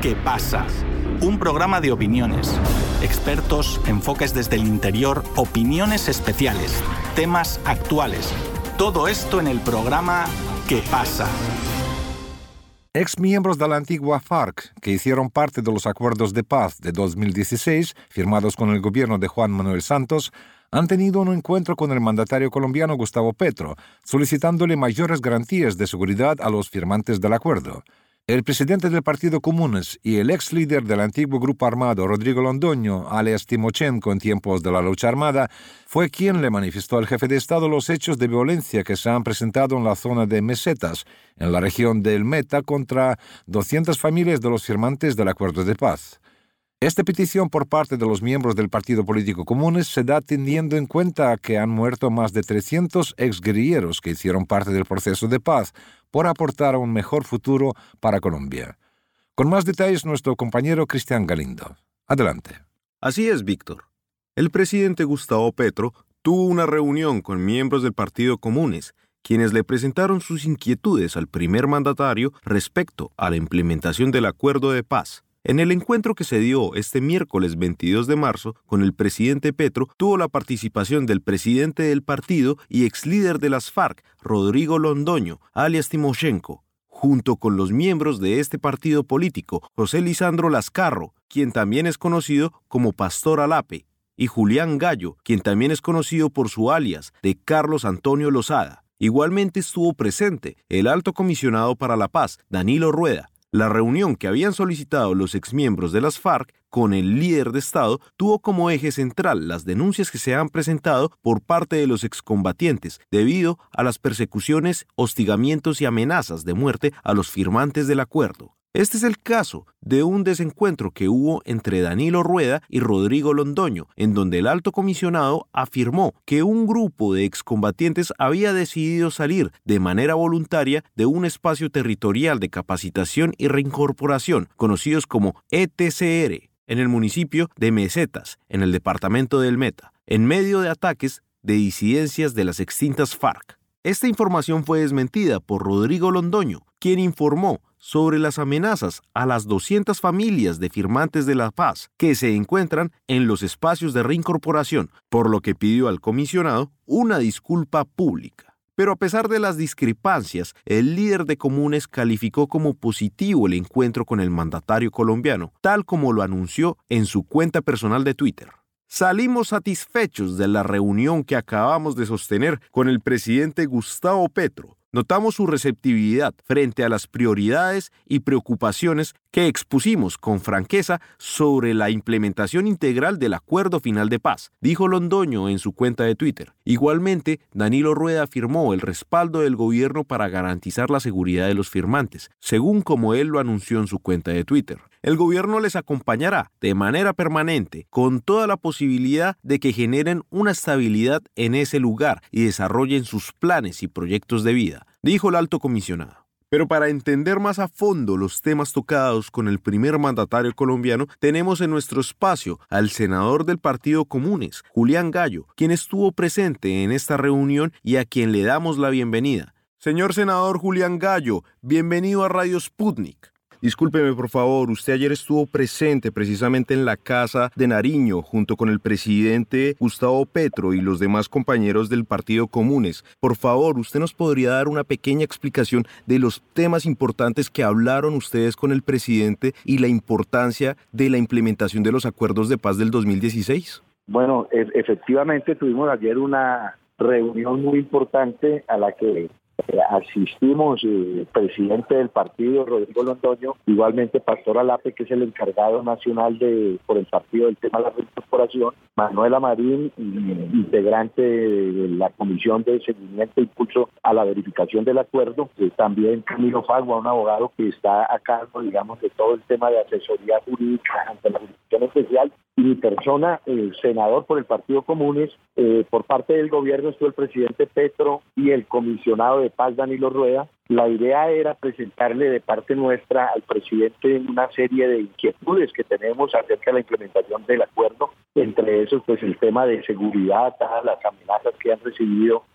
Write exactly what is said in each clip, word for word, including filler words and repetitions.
¿Qué pasa? Un programa de opiniones, expertos, enfoques desde el interior, opiniones especiales, temas actuales. Todo esto en el programa ¿Qué pasa? Ex miembros de la antigua FARC, que hicieron parte de los acuerdos de paz de dos mil dieciséis, firmados con el gobierno de Juan Manuel Santos, han tenido un encuentro con el mandatario colombiano Gustavo Petro, solicitándole mayores garantías de seguridad a los firmantes del acuerdo. El presidente del Partido Comunes y el ex líder del antiguo grupo armado Rodrigo Londoño, alias Timochenko en tiempos de la lucha armada, fue quien le manifestó al jefe de Estado los hechos de violencia que se han presentado en la zona de Mesetas, en la región del Meta, contra doscientas familias de los firmantes del acuerdo de paz. Esta petición por parte de los miembros del Partido Político Comunes se da teniendo en cuenta que han muerto más de trescientos exguerrilleros que hicieron parte del proceso de paz por aportar a un mejor futuro para Colombia. Con más detalles, nuestro compañero Cristian Galindo. Adelante. Así es, Víctor. El presidente Gustavo Petro tuvo una reunión con miembros del Partido Comunes, quienes le presentaron sus inquietudes al primer mandatario respecto a la implementación del acuerdo de paz. En el encuentro que se dio este miércoles veintidós de marzo con el presidente Petro, tuvo la participación del presidente del partido y ex líder de las FARC, Rodrigo Londoño, alias Timochenko, junto con los miembros de este partido político, José Lisandro Lascarro, quien también es conocido como Pastor Alape, y Julián Gallo, quien también es conocido por su alias de Carlos Antonio Lozada. Igualmente estuvo presente el alto comisionado para la paz, Danilo Rueda. La reunión que habían solicitado los exmiembros de las FARC con el líder de Estado tuvo como eje central las denuncias que se han presentado por parte de los excombatientes debido a las persecuciones, hostigamientos y amenazas de muerte a los firmantes del acuerdo. Este es el caso de un desencuentro que hubo entre Danilo Rueda y Rodrigo Londoño, en donde el alto comisionado afirmó que un grupo de excombatientes había decidido salir de manera voluntaria de un espacio territorial de capacitación y reincorporación, conocidos como E T C R, en el municipio de Mesetas, en el departamento del Meta, en medio de ataques de disidencias de las extintas FARC. Esta información fue desmentida por Rodrigo Londoño, quien informó sobre las amenazas a las doscientas familias de firmantes de la paz que se encuentran en los espacios de reincorporación, por lo que pidió al comisionado una disculpa pública. Pero a pesar de las discrepancias, el líder de Comunes calificó como positivo el encuentro con el mandatario colombiano, tal como lo anunció en su cuenta personal de Twitter. Salimos satisfechos de la reunión que acabamos de sostener con el presidente Gustavo Petro. Notamos su receptividad frente a las prioridades y preocupaciones que expusimos con franqueza sobre la implementación integral del acuerdo final de paz, dijo Londoño en su cuenta de Twitter. Igualmente, Danilo Rueda afirmó el respaldo del gobierno para garantizar la seguridad de los firmantes, según como él lo anunció en su cuenta de Twitter. El gobierno les acompañará de manera permanente con toda la posibilidad de que generen una estabilidad en ese lugar y desarrollen sus planes y proyectos de vida, dijo el alto comisionado. Pero para entender más a fondo los temas tocados con el primer mandatario colombiano, tenemos en nuestro espacio al senador del Partido Comunes, Julián Gallo, quien estuvo presente en esta reunión y a quien le damos la bienvenida. Señor senador Julián Gallo, bienvenido a Radio Sputnik. Discúlpeme, por favor, usted ayer estuvo presente precisamente en la Casa de Nariño junto con el presidente Gustavo Petro y los demás compañeros del Partido Comunes. Por favor, ¿usted nos podría dar una pequeña explicación de los temas importantes que hablaron ustedes con el presidente y la importancia de la implementación de los acuerdos de paz del dos mil dieciséis? Bueno, e- efectivamente tuvimos ayer una reunión muy importante a la que Eh, asistimos el eh, presidente del partido, Rodrigo Londoño, igualmente Pastor Alape, que es el encargado nacional de por el partido del tema de la reincorporación, Manuela Marín, integrante de la Comisión de Seguimiento e Impulso a la Verificación del Acuerdo, eh, también Camilo Fagua, un abogado que está a cargo, digamos, de todo el tema de asesoría jurídica ante la Jurisdicción Especial, y mi persona, el senador por el Partido Comunes. Eh, por parte del gobierno estuvo el presidente Petro y el comisionado de paz Danilo Rueda. La idea era presentarle de parte nuestra al presidente una serie de inquietudes que tenemos acerca de la implementación del acuerdo, entre esos pues el tema de seguridad, las amenazas que han recibido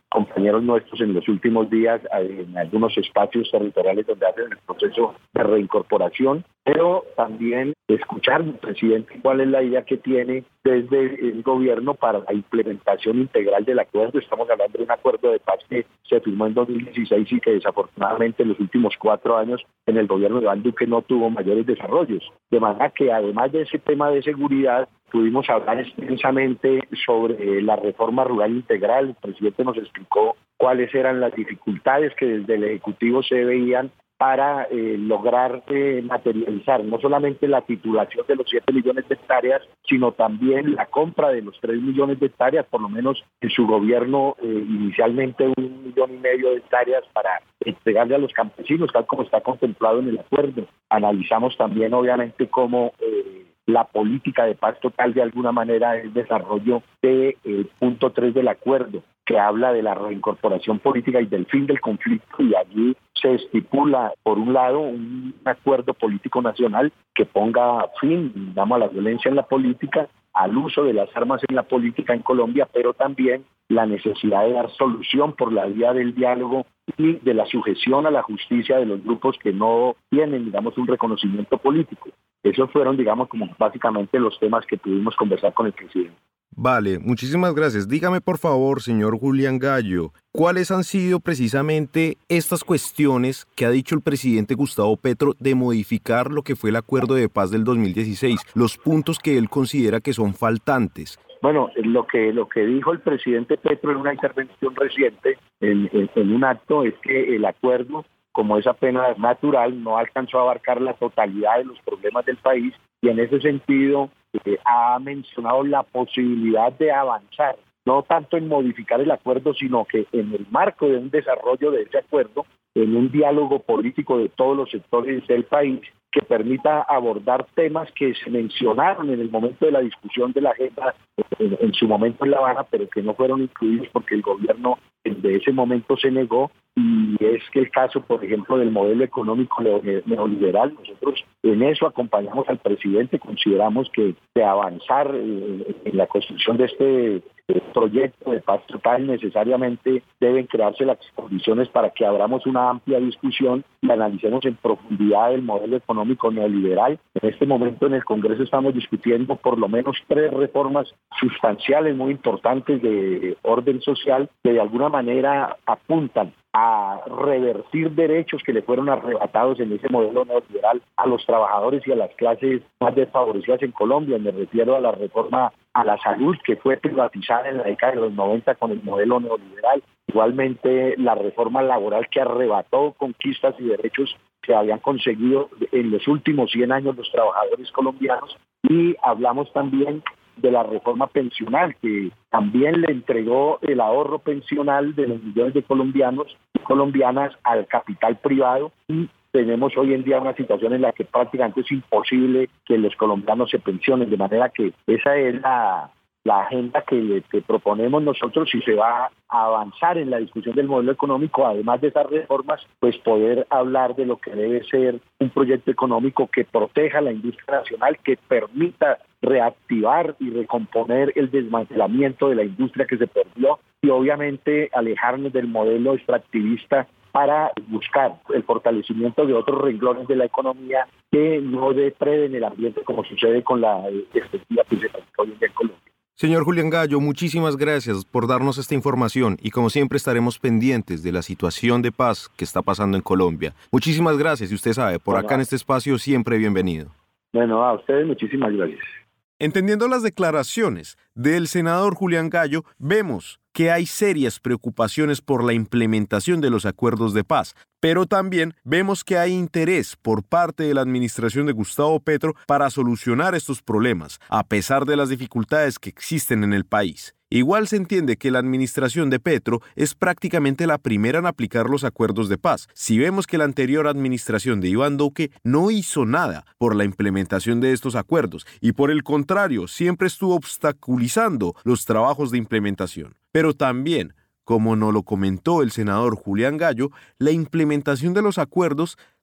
compañeros nuestros en los últimos días en algunos espacios territoriales donde hacen el proceso de reincorporación, pero también escuchar al presidente cuál es la idea que tiene desde el gobierno para la implementación integral del acuerdo. Estamos hablando de un acuerdo de paz que se firmó en dos mil dieciséis y que desafortunadamente en los últimos cuatro años en el gobierno de Iván Duque no tuvo mayores desarrollos. De manera que además de ese tema de seguridad, pudimos hablar extensamente sobre la reforma rural integral. El presidente nos explicó cuáles eran las dificultades que desde el Ejecutivo se veían para eh, lograr eh, materializar no solamente la titulación de los siete millones de hectáreas, sino también la compra de los tres millones de hectáreas, por lo menos en su gobierno eh, inicialmente un millón y medio de hectáreas para entregarle a los campesinos, tal como está contemplado en el acuerdo. Analizamos también obviamente cómo eh, la política de paz total de alguna manera es desarrollo del de, punto tres del acuerdo, que habla de la reincorporación política y del fin del conflicto, y allí se estipula, por un lado, un acuerdo político nacional que ponga fin, digamos, a la violencia en la política, al uso de las armas en la política en Colombia, pero también la necesidad de dar solución por la vía del diálogo y de la sujeción a la justicia de los grupos que no tienen, digamos, un reconocimiento político. Esos fueron, digamos, como básicamente los temas que pudimos conversar con el presidente. Vale, muchísimas gracias. Dígame, por favor, señor Julián Gallo, ¿cuáles han sido precisamente estas cuestiones que ha dicho el presidente Gustavo Petro de modificar lo que fue el acuerdo de paz del dos mil dieciséis? Los puntos que él considera que son faltantes. Bueno, lo que lo que dijo el presidente Petro en una intervención reciente, en, en, en un acto, es que el acuerdo, como es apenas natural, no alcanzó a abarcar la totalidad de los problemas del país, y en ese sentido eh, ha mencionado la posibilidad de avanzar, no tanto en modificar el acuerdo, sino que en el marco de un desarrollo de ese acuerdo, en un diálogo político de todos los sectores del país, que permita abordar temas que se mencionaron en el momento de la discusión de la agenda en, en su momento en La Habana, pero que no fueron incluidos porque el gobierno de ese momento se negó. Y es que el caso, por ejemplo, del modelo económico neoliberal, nosotros en eso acompañamos al presidente, consideramos que de avanzar eh, en la construcción de este eh, proyecto de paz total necesariamente deben crearse las condiciones para que abramos una amplia discusión y analicemos en profundidad el modelo económico neoliberal. En este momento en el Congreso estamos discutiendo por lo menos tres reformas sustanciales muy importantes de orden social que de alguna manera apuntan a revertir derechos que le fueron arrebatados en ese modelo neoliberal a los trabajadores y a las clases más desfavorecidas en Colombia. Me refiero a la reforma a la salud, que fue privatizada en la década de los noventa con el modelo neoliberal. Igualmente la reforma laboral que arrebató conquistas y derechos que habían conseguido en los últimos cien años los trabajadores colombianos. Y hablamos también de la reforma pensional, que también le entregó el ahorro pensional de los millones de colombianos y colombianas al capital privado, y tenemos hoy en día una situación en la que prácticamente es imposible que los colombianos se pensionen, de manera que esa es la, la agenda que, que proponemos nosotros, y se va a avanzar en la discusión del modelo económico. Además de esas reformas, pues poder hablar de lo que debe ser un proyecto económico que proteja la industria nacional, que permita reactivar y recomponer el desmantelamiento de la industria que se perdió, y obviamente alejarnos del modelo extractivista para buscar el fortalecimiento de otros renglones de la economía que no depreden el ambiente, como sucede con la extensiva que se practica hoy en día en Colombia. Señor Julián Gallo, muchísimas gracias por darnos esta información, y como siempre estaremos pendientes de la situación de paz que está pasando en Colombia. Muchísimas gracias, y usted sabe, por bueno, acá en este espacio siempre bienvenido. Bueno, a ustedes muchísimas gracias. Entendiendo las declaraciones del senador Julián Gallo, vemos que hay serias preocupaciones por la implementación de los acuerdos de paz, pero también vemos que hay interés por parte de la administración de Gustavo Petro para solucionar estos problemas, a pesar de las dificultades que existen en el país. Igual se entiende que la administración de Petro es prácticamente la primera en aplicar los acuerdos de paz. Si vemos que la anterior administración de Iván Duque no hizo nada por la implementación de estos acuerdos, y por el contrario, siempre estuvo obstaculizando los trabajos de implementación. Pero también, como nos lo comentó el senador Julián Gallo, la implementación de los acuerdos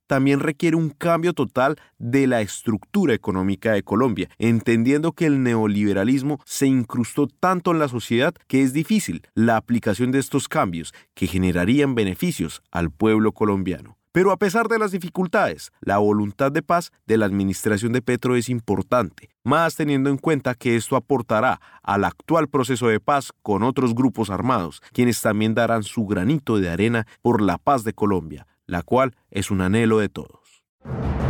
también requiere un cambio total de la estructura económica de Colombia, entendiendo que el neoliberalismo se incrustó tanto en la sociedad que es difícil la aplicación de estos cambios que generarían beneficios al pueblo colombiano. Pero a pesar de las dificultades, la voluntad de paz de la administración de Petro es importante, más teniendo en cuenta que esto aportará al actual proceso de paz con otros grupos armados, quienes también darán su granito de arena por la paz de Colombia, la cual es un anhelo de todos.